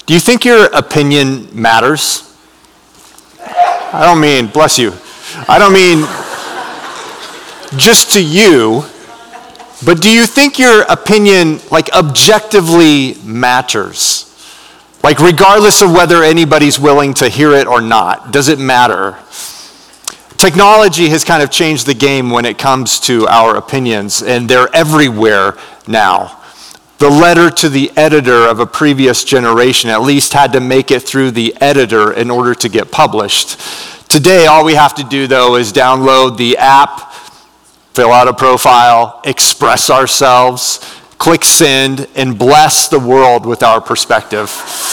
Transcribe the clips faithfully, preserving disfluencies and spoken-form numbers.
Do you think your opinion matters? I don't mean, bless you, I don't mean just to you, but do you think your opinion, like, objectively matters? Like, regardless of whether anybody's willing to hear it or not, does it matter? Technology has kind of changed the game when it comes to our opinions, and they're everywhere now. The letter to the editor of a previous generation at least had to make it through the editor in order to get published. Today, all we have to do, though, is download the app, fill out a profile, express ourselves, click send, and bless the world with our perspective.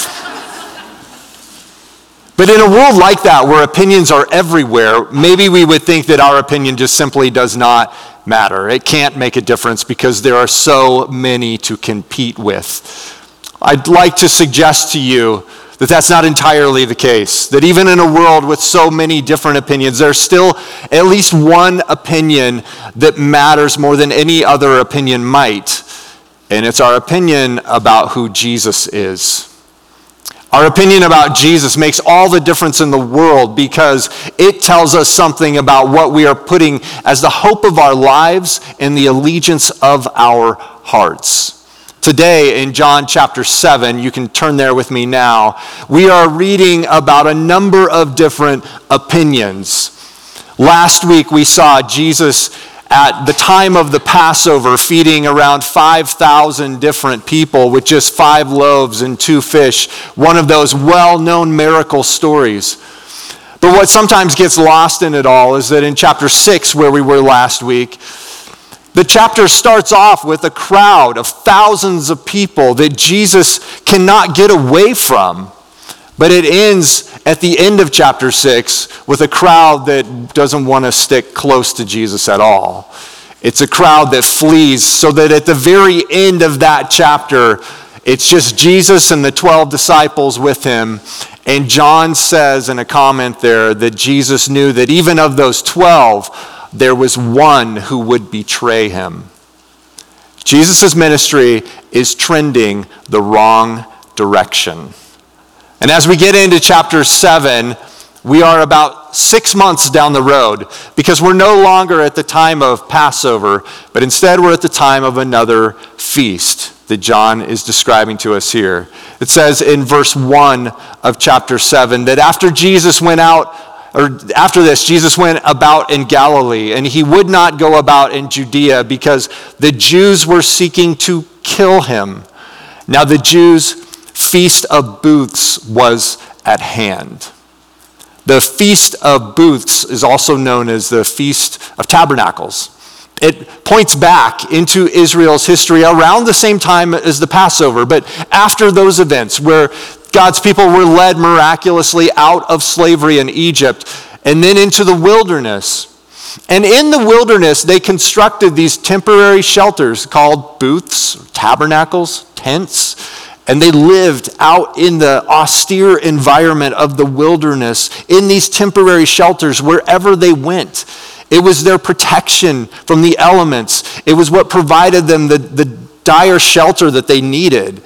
But in a world like that, where opinions are everywhere, maybe we would think that our opinion just simply does not matter. It can't make a difference because there are so many to compete with. I'd like to suggest to you that that's not entirely the case. That even in a world with so many different opinions, there's still at least one opinion that matters more than any other opinion might. And it's our opinion about who Jesus is. Our opinion about Jesus makes all the difference in the world because it tells us something about what we are putting as the hope of our lives and the allegiance of our hearts. Today in John chapter seven, you can turn there with me now, we are reading about a number of different opinions. Last week we saw Jesus at the time of the Passover, feeding around five thousand different people with just five loaves and two fish, one of those well-known miracle stories. But what sometimes gets lost in it all is that in chapter six, where we were last week, the chapter starts off with a crowd of thousands of people that Jesus cannot get away from. But it ends at the end of chapter six with a crowd that doesn't want to stick close to Jesus at all. It's a crowd that flees, so that at the very end of that chapter, it's just Jesus and the twelve disciples with him. And John says in a comment there that Jesus knew that even of those twelve, there was one who would betray him. Jesus' ministry is trending the wrong direction. And as we get into chapter seven, we are about six months down the road because we're no longer at the time of Passover, but instead we're at the time of another feast that John is describing to us here. It says in verse one of chapter seven that after Jesus went out, or after this, Jesus went about in Galilee, and he would not go about in Judea because the Jews were seeking to kill him. Now the Jews' Feast of Booths was at hand. The Feast of Booths is also known as the Feast of Tabernacles. It points back into Israel's history around the same time as the Passover, but after those events where God's people were led miraculously out of slavery in Egypt and then into the wilderness. And in the wilderness, they constructed these temporary shelters called booths, tabernacles, tents. And they lived out in the austere environment of the wilderness in these temporary shelters wherever they went. It was their protection from the elements. It was what provided them the, the dire shelter that they needed.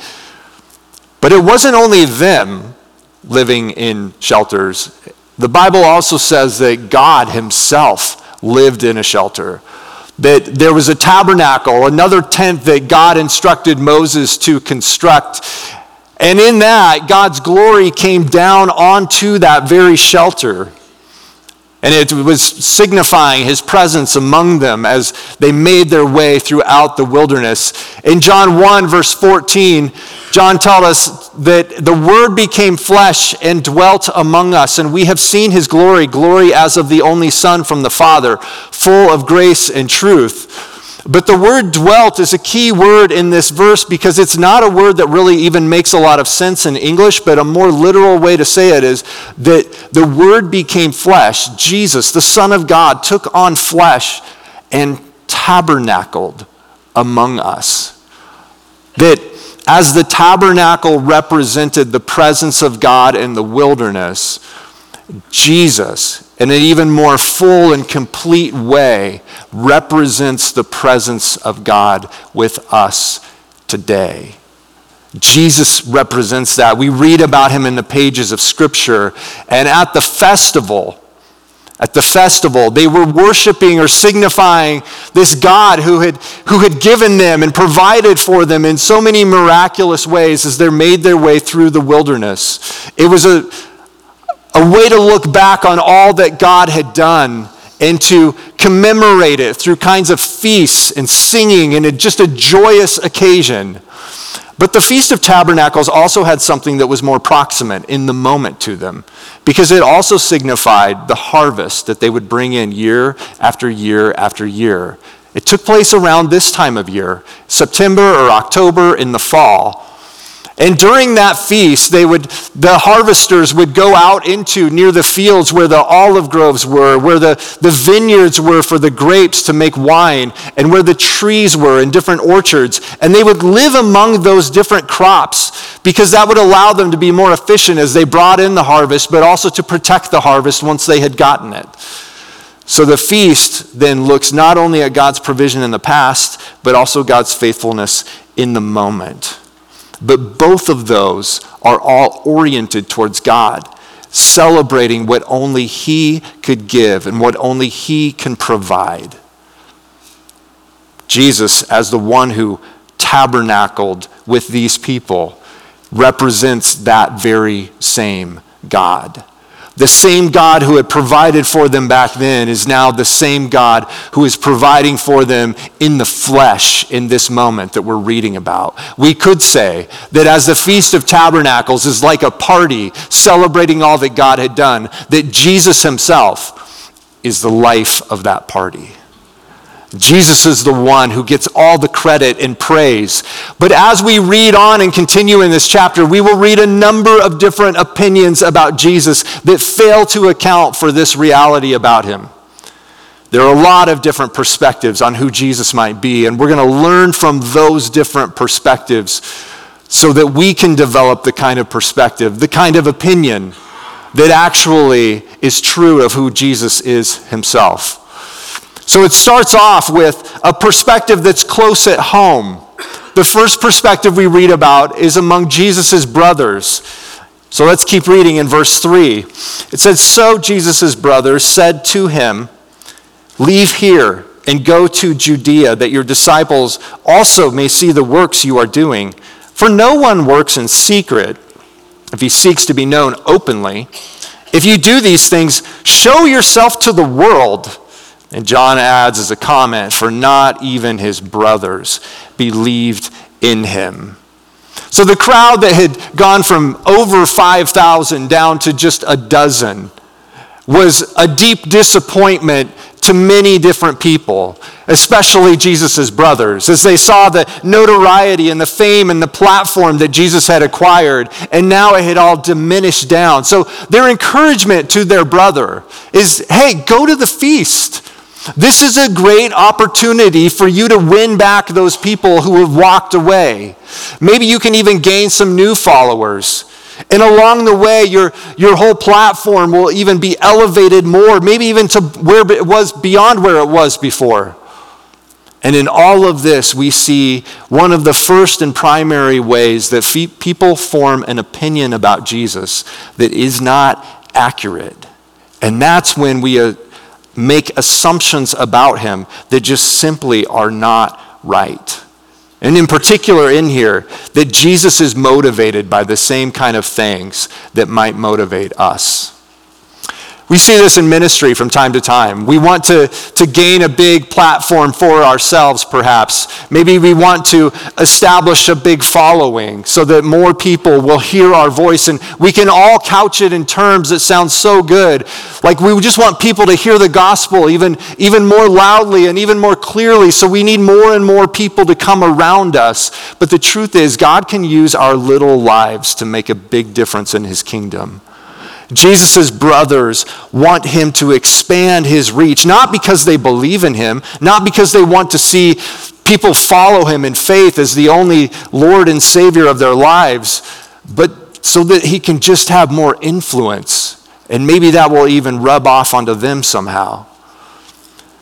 But it wasn't only them living in shelters. The Bible also says that God himself lived in a shelter. That there was a tabernacle, another tent that God instructed Moses to construct. And in that, God's glory came down onto that very shelter. And it was signifying his presence among them as they made their way throughout the wilderness. In John one, verse fourteen, John tells us that the Word became flesh and dwelt among us, and we have seen his glory, glory as of the only Son from the Father, full of grace and truth. But the word dwelt is a key word in this verse because it's not a word that really even makes a lot of sense in English, but a more literal way to say it is that the Word became flesh. Jesus, the Son of God, took on flesh and tabernacled among us. That as the tabernacle represented the presence of God in the wilderness, Jesus, in an even more full and complete way, represents the presence of God with us today. Jesus represents that. We read about him in the pages of Scripture. And at the festival, at the festival, they were worshiping or signifying this God who had, who had given them and provided for them in so many miraculous ways as they made their way through the wilderness. It was a, a way to look back on all that God had done and to commemorate it through kinds of feasts and singing and a, just a joyous occasion. But the Feast of Tabernacles also had something that was more proximate in the moment to them, because it also signified the harvest that they would bring in year after year after year. It took place around this time of year, September or October in the fall. And during that feast, they would, the harvesters would go out into near the fields where the olive groves were, where the, the vineyards were for the grapes to make wine, and where the trees were in different orchards. And they would live among those different crops because that would allow them to be more efficient as they brought in the harvest, but also to protect the harvest once they had gotten it. So the feast then looks not only at God's provision in the past, but also God's faithfulness in the moment. But both of those are all oriented towards God, celebrating what only he could give and what only he can provide. Jesus, as the one who tabernacled with these people, represents that very same God. The same God who had provided for them back then is now the same God who is providing for them in the flesh in this moment that we're reading about. We could say that as the Feast of Tabernacles is like a party celebrating all that God had done, that Jesus himself is the life of that party. Jesus is the one who gets all the credit and praise. But as we read on and continue in this chapter, we will read a number of different opinions about Jesus that fail to account for this reality about him. There are a lot of different perspectives on who Jesus might be, and we're going to learn from those different perspectives so that we can develop the kind of perspective, the kind of opinion that actually is true of who Jesus is himself. So it starts off with a perspective that's close at home. The first perspective we read about is among Jesus' brothers. So let's keep reading in verse three. It says, "So Jesus' brothers said to him, 'Leave here and go to Judea, that your disciples also may see the works you are doing. For no one works in secret if he seeks to be known openly. If you do these things, show yourself to the world.'" And John adds as a comment, "For not even his brothers believed in him." So the crowd that had gone from over five thousand down to just a dozen was a deep disappointment to many different people, especially Jesus' brothers, as they saw the notoriety and the fame and the platform that Jesus had acquired, and now it had all diminished down. So their encouragement to their brother is, hey, go to the feast. This is a great opportunity for you to win back those people who have walked away. Maybe you can even gain some new followers. And along the way, your, your whole platform will even be elevated more, maybe even to where it was beyond where it was before. And in all of this, we see one of the first and primary ways that fe- people form an opinion about Jesus that is not accurate. And that's when we uh, make assumptions about him that just simply are not right. And in particular in here, that Jesus is motivated by the same kind of things that might motivate us. We see this in ministry from time to time. We want to, to gain a big platform for ourselves, perhaps. Maybe we want to establish a big following so that more people will hear our voice, and we can all couch it in terms that sound so good. Like we just want people to hear the gospel even, even more loudly and even more clearly, so we need more and more people to come around us. But the truth is, God can use our little lives to make a big difference in his kingdom. Jesus' brothers want him to expand his reach, not because they believe in him, not because they want to see people follow him in faith as the only Lord and Savior of their lives, but so that he can just have more influence. And maybe that will even rub off onto them somehow.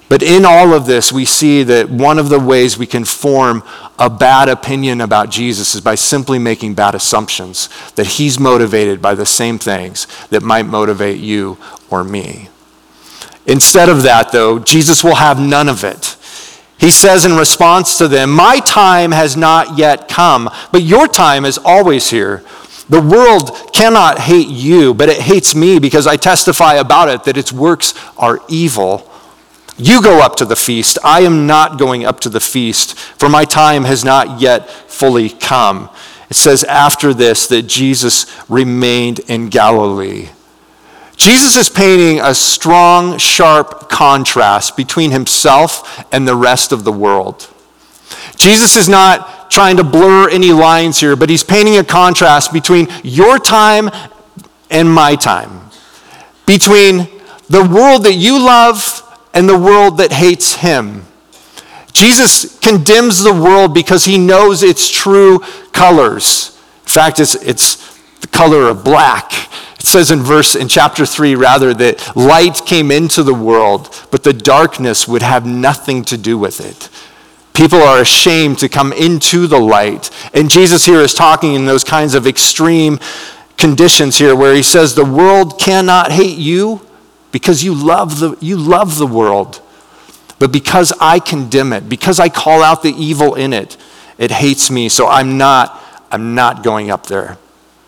But in all of this, we see that one of the ways we can form a bad opinion about Jesus is by simply making bad assumptions that he's motivated by the same things that might motivate you or me. Instead of that, though, Jesus will have none of it. He says in response to them, "My time has not yet come, but your time is always here. The world cannot hate you, but it hates me because I testify about it that its works are evil. You go up to the feast. I am not going up to the feast, for my time has not yet fully come." It says after this that Jesus remained in Galilee. Jesus is painting a strong, sharp contrast between himself and the rest of the world. Jesus is not trying to blur any lines here, but he's painting a contrast between your time and my time, between the world that you love and the world that hates him. Jesus condemns the world because he knows its true colors. In fact, it's, it's the color of black. It says in verse, in chapter three, rather, that light came into the world, but the darkness would have nothing to do with it. People are ashamed to come into the light. And Jesus here is talking in those kinds of extreme conditions here where he says the world cannot hate you because you love the, you love the world. But because I condemn it, because I call out the evil in it, it hates me. So I'm not, I'm not going up there.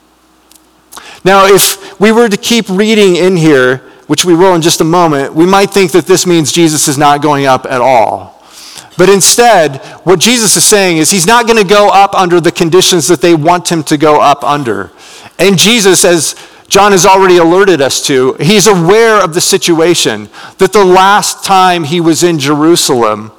Now, if we were to keep reading in here, which we will in just a moment, we might think that this means Jesus is not going up at all. But instead, what Jesus is saying is he's not going to go up under the conditions that they want him to go up under. And Jesus, as John has already alerted us to, he's aware of the situation, that the last time he was in Jerusalem,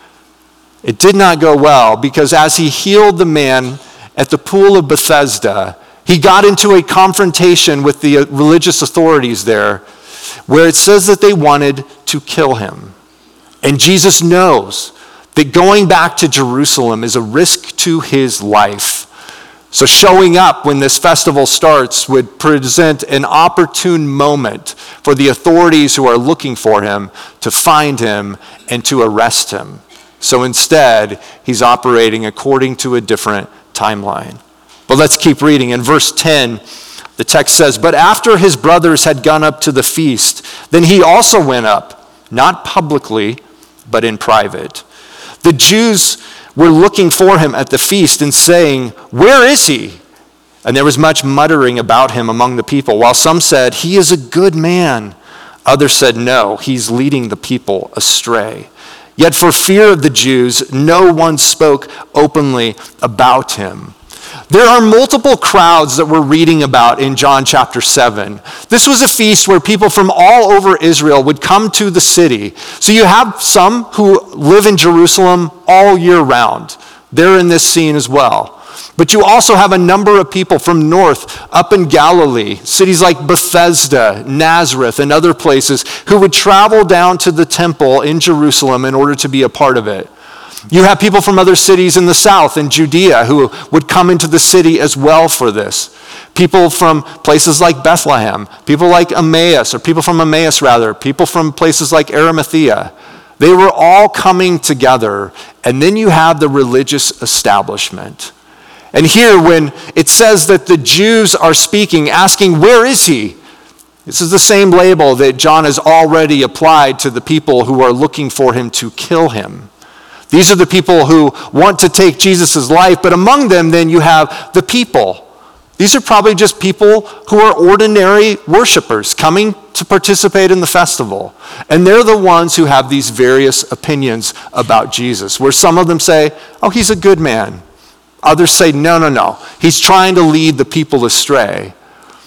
it did not go well, because as he healed the man at the pool of Bethesda, he got into a confrontation with the religious authorities there, where it says that they wanted to kill him. And Jesus knows that going back to Jerusalem is a risk to his life. So showing up when this festival starts would present an opportune moment for the authorities who are looking for him to find him and to arrest him. So instead, he's operating according to a different timeline. But let's keep reading. In verse ten, the text says, "But after his brothers had gone up to the feast, then he also went up, not publicly, but in private. The Jews were looking for him at the feast and saying, 'Where is he?' And there was much muttering about him among the people, while some said, 'He is a good man.' Others said, 'No, he's leading the people astray.' Yet for fear of the Jews, no one spoke openly about him." There are multiple crowds that we're reading about in John chapter seven. This was a feast where people from all over Israel would come to the city. So you have some who live in Jerusalem all year round. They're in this scene as well. But you also have a number of people from north, up in Galilee, cities like Bethesda, Nazareth, and other places, who would travel down to the temple in Jerusalem in order to be a part of it. You have people from other cities in the south, in Judea, who would come into the city as well for this. People from places like Bethlehem, people like Emmaus, or people from Emmaus rather, people from places like Arimathea. They were all coming together. And then you have the religious establishment. And here, when it says that the Jews are speaking, asking, "Where is he?" This is the same label that John has already applied to the people who are looking for him to kill him. These are the people who want to take Jesus' life, but among them then you have the people. These are probably just people who are ordinary worshipers coming to participate in the festival. And they're the ones who have these various opinions about Jesus, where some of them say, "Oh, he's a good man." Others say, "No, no, no, he's trying to lead the people astray."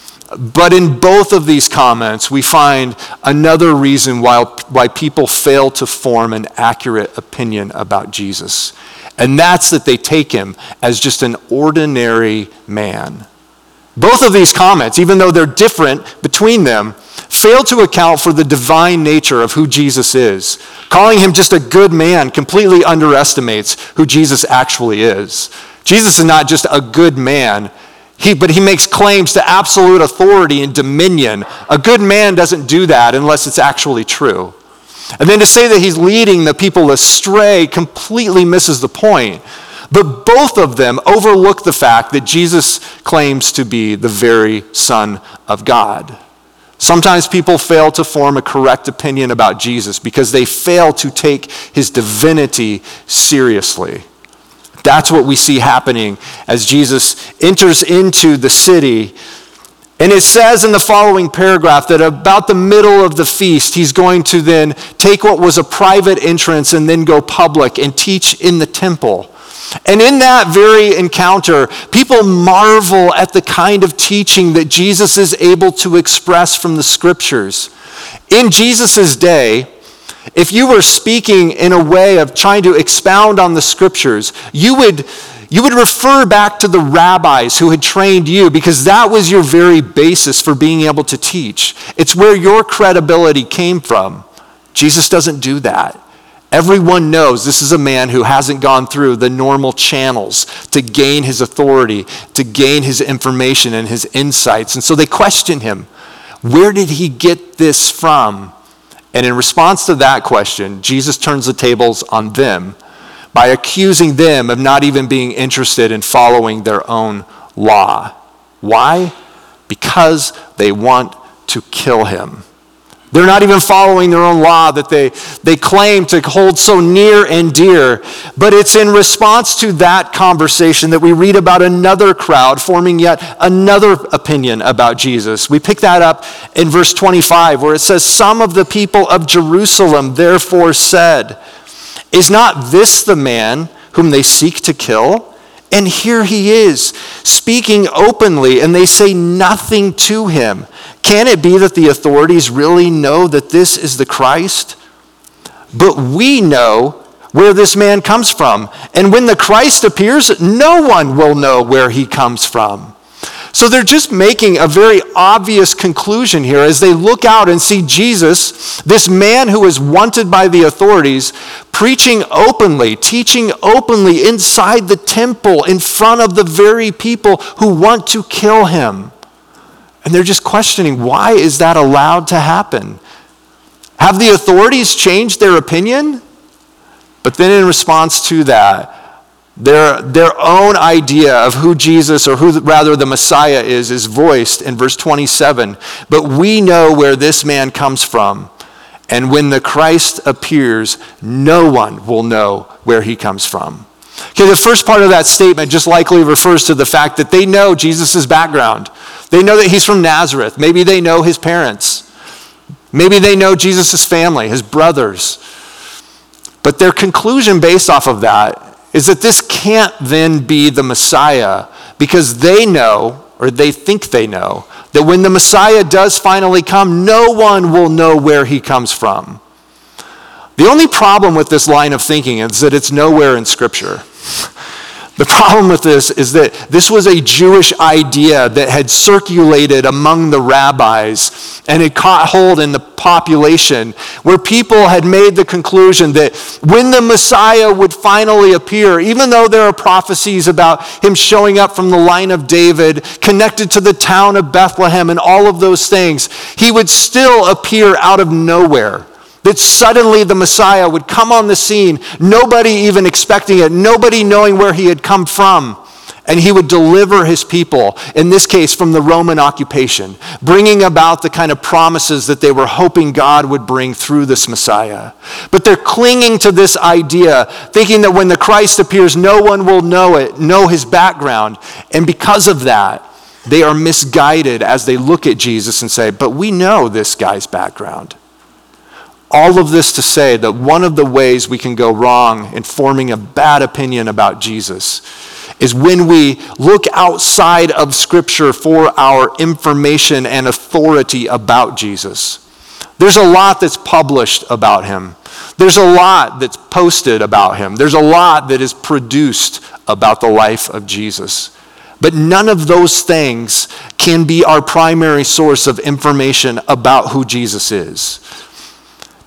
But in both of these comments, we find another reason why, why people fail to form an accurate opinion about Jesus. And that's that they take him as just an ordinary man. Both of these comments, even though they're different between them, fail to account for the divine nature of who Jesus is. Calling him just a good man completely underestimates who Jesus actually is. Jesus is not just a good man, He, but he makes claims to absolute authority and dominion. A good man doesn't do that unless it's actually true. And then to say that he's leading the people astray completely misses the point. But both of them overlook the fact that Jesus claims to be the very Son of God. Sometimes people fail to form a correct opinion about Jesus because they fail to take his divinity seriously. That's what we see happening as Jesus enters into the city. And it says in the following paragraph that about the middle of the feast, he's going to then take what was a private entrance and then go public and teach in the temple. And in that very encounter, people marvel at the kind of teaching that Jesus is able to express from the scriptures. In Jesus' day, if you were speaking in a way of trying to expound on the scriptures, you would, you would refer back to the rabbis who had trained you because that was your very basis for being able to teach. It's where your credibility came from. Jesus doesn't do that. Everyone knows this is a man who hasn't gone through the normal channels to gain his authority, to gain his information and his insights. And so they question him. Where did he get this from? And in response to that question, Jesus turns the tables on them by accusing them of not even being interested in following their own law. Why? Because they want to kill him. They're not even following their own law that they, they claim to hold so near and dear. But it's in response to that conversation that we read about another crowd forming yet another opinion about Jesus. We pick that up in verse twenty-five where it says, "Some of the people of Jerusalem therefore said, 'Is not this the man whom they seek to kill? And here he is, speaking openly, and they say nothing to him. Can it be that the authorities really know that this is the Christ? But we know where this man comes from. And when the Christ appears, no one will know where he comes from.'" So they're just making a very obvious conclusion here as they look out and see Jesus, this man who is wanted by the authorities, preaching openly, teaching openly inside the temple in front of the very people who want to kill him. And they're just questioning, why is that allowed to happen? Have the authorities changed their opinion? But then in response to that, Their, their own idea of who Jesus, or who rather the Messiah is, is voiced in verse twenty-seven. "But we know where this man comes from, and when the Christ appears, no one will know where he comes from." Okay, the first part of that statement just likely refers to the fact that they know Jesus' background. They know that he's from Nazareth. Maybe they know his parents. Maybe they know Jesus' family, his brothers. But their conclusion based off of that is that this can't then be the Messiah because they know, or they think they know, that when the Messiah does finally come, no one will know where he comes from. The only problem with this line of thinking is that it's nowhere in Scripture. The problem with this is that this was a Jewish idea that had circulated among the rabbis and had caught hold in the population, where people had made the conclusion that when the Messiah would finally appear, even though there are prophecies about him showing up from the line of David, connected to the town of Bethlehem and all of those things, he would still appear out of nowhere. That suddenly the Messiah would come on the scene, nobody even expecting it, nobody knowing where he had come from, and he would deliver his people, in this case from the Roman occupation, bringing about the kind of promises that they were hoping God would bring through this Messiah. But they're clinging to this idea, thinking that when the Christ appears, no one will know it, know his background, and because of that, they are misguided as they look at Jesus and say, "But we know this guy's background." All of this to say that one of the ways we can go wrong in forming a bad opinion about Jesus is when we look outside of Scripture for our information and authority about Jesus. There's a lot that's published about him. There's a lot that's posted about him. There's a lot that is produced about the life of Jesus. But none of those things can be our primary source of information about who Jesus is.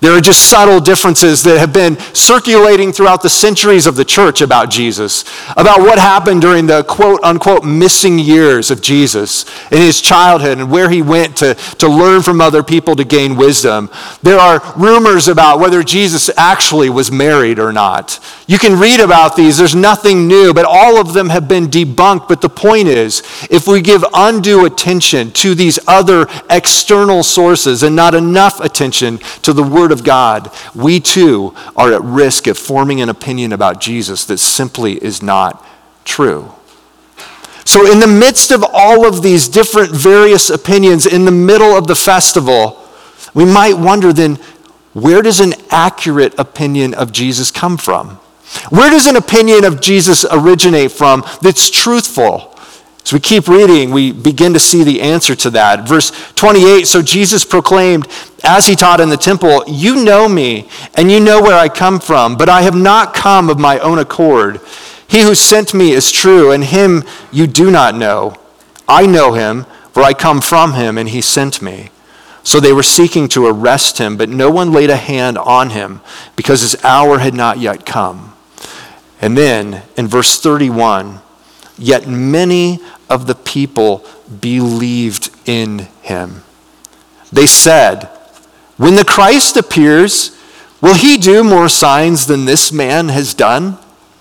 There are just subtle differences that have been circulating throughout the centuries of the church about Jesus, about what happened during the quote-unquote missing years of Jesus in his childhood and where he went to, to learn from other people to gain wisdom. There are rumors about whether Jesus actually was married or not. You can read about these. There's nothing new, but all of them have been debunked. But the point is, if we give undue attention to these other external sources and not enough attention to the Word of God, we too are at risk of forming an opinion about Jesus that simply is not true. So in the midst of all of these different various opinions, in the middle of the festival, we might wonder then, where does an accurate opinion of Jesus come from? Where does an opinion of Jesus originate from that's truthful? As we keep reading, we begin to see the answer to that. Verse twenty-eight, so Jesus proclaimed, as he taught in the temple, you know me, and you know where I come from, but I have not come of my own accord. He who sent me is true, and him you do not know. I know him, for I come from him, and he sent me. So they were seeking to arrest him, but no one laid a hand on him, because his hour had not yet come. And then, in verse thirty-one, yet many of the people believed in him. They said, when the Christ appears, will he do more signs than this man has done?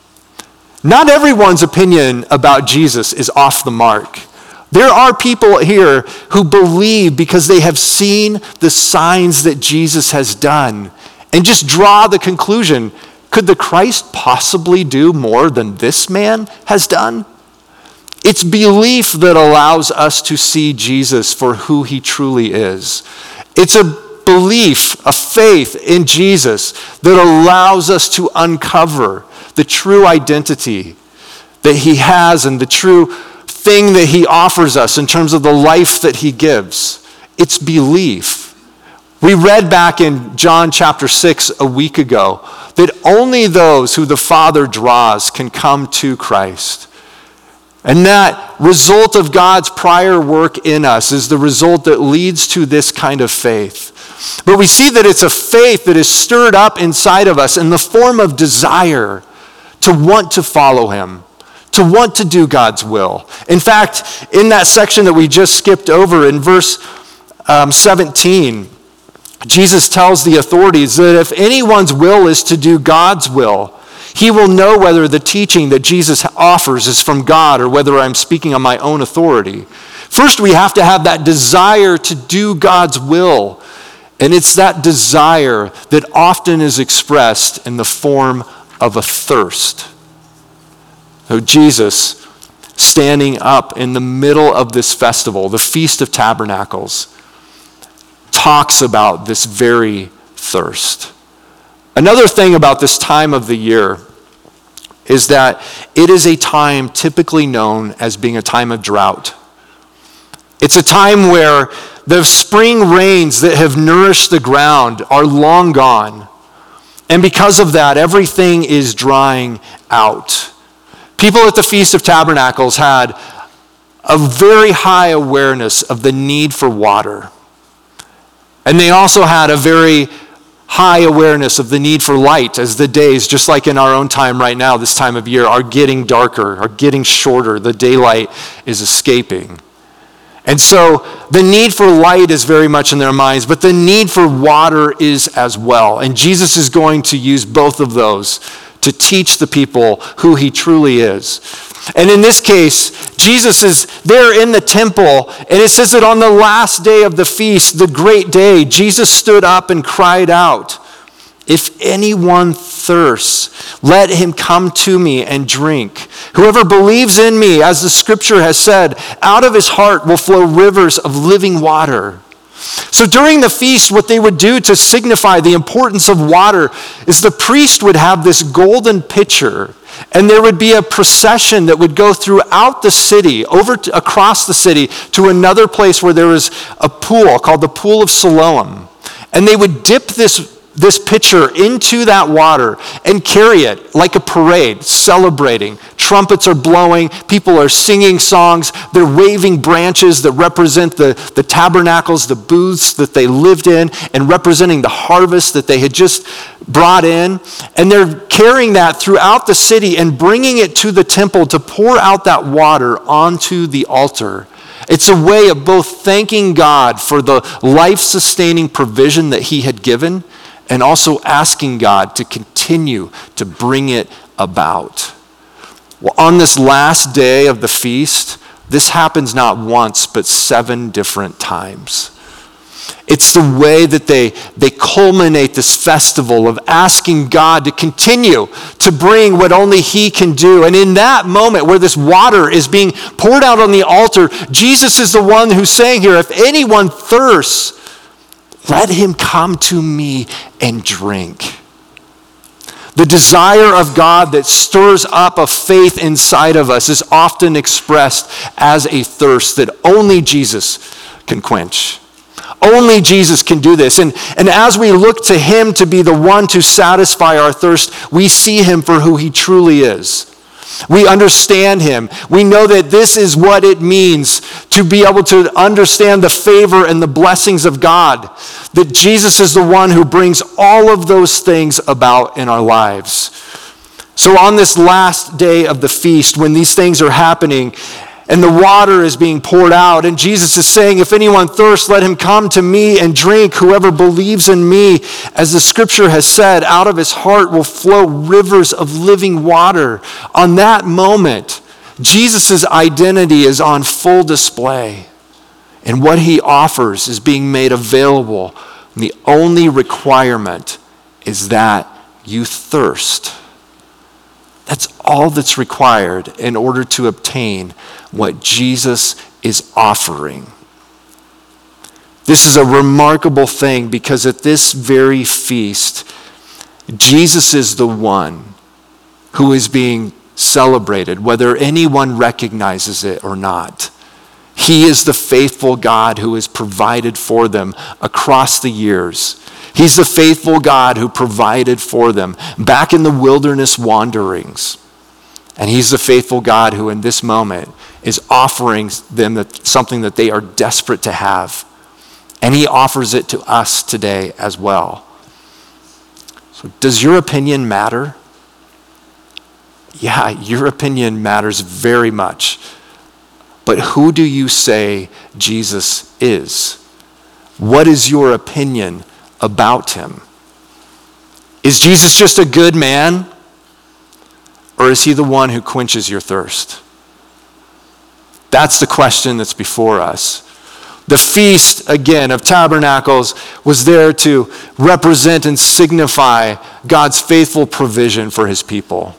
Not everyone's opinion about Jesus is off the mark. There are people here who believe because they have seen the signs that Jesus has done and just draw the conclusion, could the Christ possibly do more than this man has done? It's belief that allows us to see Jesus for who he truly is. It's a belief, a faith in Jesus that allows us to uncover the true identity that he has and the true thing that he offers us in terms of the life that he gives. It's belief. We read back in John chapter six a week ago that only those who the Father draws can come to Christ. And that result of God's prior work in us is the result that leads to this kind of faith. But we see that it's a faith that is stirred up inside of us in the form of desire to want to follow him, to want to do God's will. In fact, in that section that we just skipped over in verse um, seventeen, Jesus tells the authorities that if anyone's will is to do God's will, he will know whether the teaching that Jesus offers is from God or whether I'm speaking on my own authority. First, we have to have that desire to do God's will. And it's that desire that often is expressed in the form of a thirst. So Jesus, standing up in the middle of this festival, the Feast of Tabernacles, talks about this very thirst. Another thing about this time of the year is that it is a time typically known as being a time of drought. It's a time where the spring rains that have nourished the ground are long gone. And because of that, everything is drying out. People at the Feast of Tabernacles had a very high awareness of the need for water. And they also had a very high awareness of the need for light as the days, just like in our own time right now, this time of year, are getting darker, are getting shorter. The daylight is escaping. And so the need for light is very much in their minds, but the need for water is as well. And Jesus is going to use both of those to teach the people who he truly is. And in this case, Jesus is there in the temple, and it says that on the last day of the feast, the great day, Jesus stood up and cried out, if anyone thirsts, let him come to me and drink. Whoever believes in me, as the scripture has said, out of his heart will flow rivers of living water. So during the feast, what they would do to signify the importance of water is the priest would have this golden pitcher, and there would be a procession that would go throughout the city, over to, across the city, to another place where there was a pool called the Pool of Siloam. And they would dip this this pitcher into that water and carry it like a parade, celebrating. Trumpets are blowing, people are singing songs, they're waving branches that represent the, the tabernacles, the booths that they lived in, and representing the harvest that they had just brought in. And they're carrying that throughout the city and bringing it to the temple to pour out that water onto the altar. It's a way of both thanking God for the life-sustaining provision that he had given, and also asking God to continue to bring it about. Well, on this last day of the feast, this happens not once, but seven different times. It's the way that they, they culminate this festival of asking God to continue to bring what only he can do. And in that moment where this water is being poured out on the altar, Jesus is the one who's saying here, if anyone thirsts, let him come to me and drink. The desire of God that stirs up a faith inside of us is often expressed as a thirst that only Jesus can quench. Only Jesus can do this. And, and as we look to him to be the one to satisfy our thirst, we see him for who he truly is. We understand him. We know that this is what it means to be able to understand the favor and the blessings of God. That Jesus is the one who brings all of those things about in our lives. So on this last day of the feast, when these things are happening, and the water is being poured out, and Jesus is saying, if anyone thirsts, let him come to me and drink. Whoever believes in me, as the scripture has said, out of his heart will flow rivers of living water. On that moment, Jesus' identity is on full display, and what he offers is being made available. And the only requirement is that you thirst. That's all that's required in order to obtain what Jesus is offering. This is a remarkable thing because at this very feast, Jesus is the one who is being celebrated, whether anyone recognizes it or not. He is the faithful God who has provided for them across the years. He's the faithful God who provided for them back in the wilderness wanderings. And he's the faithful God who in this moment is offering them something that they are desperate to have. And he offers it to us today as well. So does your opinion matter? Yeah, your opinion matters very much. But who do you say Jesus is? What is your opinion about him? Is Jesus just a good man? Or is he the one who quenches your thirst? That's the question that's before us. The Feast, again, of Tabernacles was there to represent and signify God's faithful provision for his people.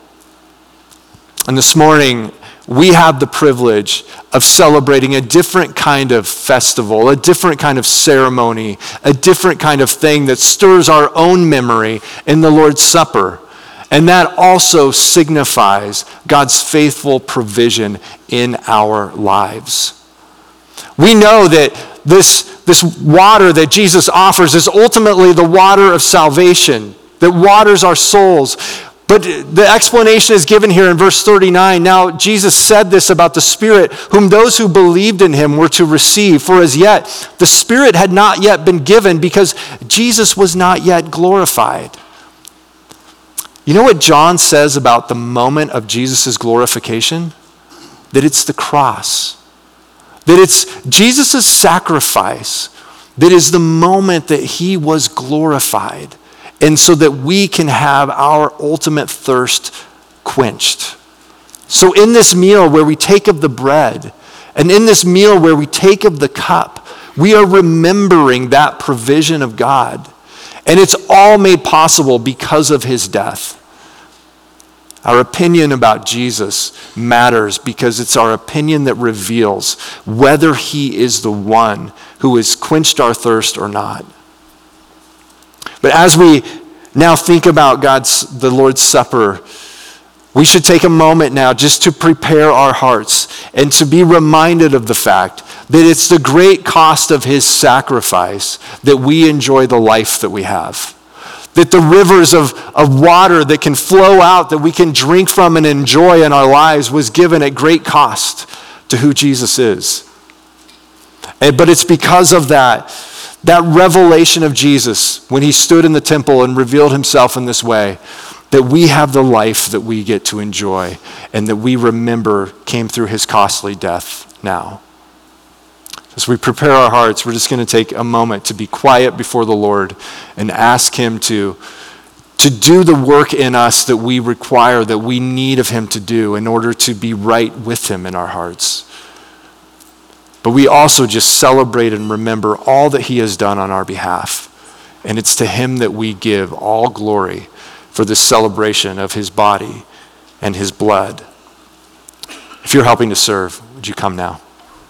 And this morning, we have the privilege of celebrating a different kind of festival, a different kind of ceremony, a different kind of thing that stirs our own memory in the Lord's Supper. And that also signifies God's faithful provision in our lives. We know that this, this water that Jesus offers is ultimately the water of salvation that waters our souls. But the explanation is given here in verse thirty-nine. Now, Jesus said this about the Spirit, whom those who believed in him were to receive. For as yet, the Spirit had not yet been given because Jesus was not yet glorified. You know what John says about the moment of Jesus' glorification? That it's the cross. That it's Jesus' sacrifice that is the moment that he was glorified. And so that we can have our ultimate thirst quenched. So in this meal where we take of the bread, and in this meal where we take of the cup, we are remembering that provision of God. And it's all made possible because of his death. Our opinion about Jesus matters because it's our opinion that reveals whether he is the one who has quenched our thirst or not. But as we now think about God's, the Lord's Supper, we should take a moment now just to prepare our hearts and to be reminded of the fact that it's the great cost of his sacrifice that we enjoy the life that we have. That the rivers of, of water that can flow out, that we can drink from and enjoy in our lives, was given at great cost to who Jesus is. And, but it's because of that, that revelation of Jesus, when he stood in the temple and revealed himself in this way, that we have the life that we get to enjoy and that we remember came through his costly death now. As we prepare our hearts, we're just going to take a moment to be quiet before the Lord and ask him to, to do the work in us that we require, that we need of him to do in order to be right with him in our hearts. But we also just celebrate and remember all that he has done on our behalf. And it's to him that we give all glory for this celebration of his body and his blood. If you're helping to serve, would you come now?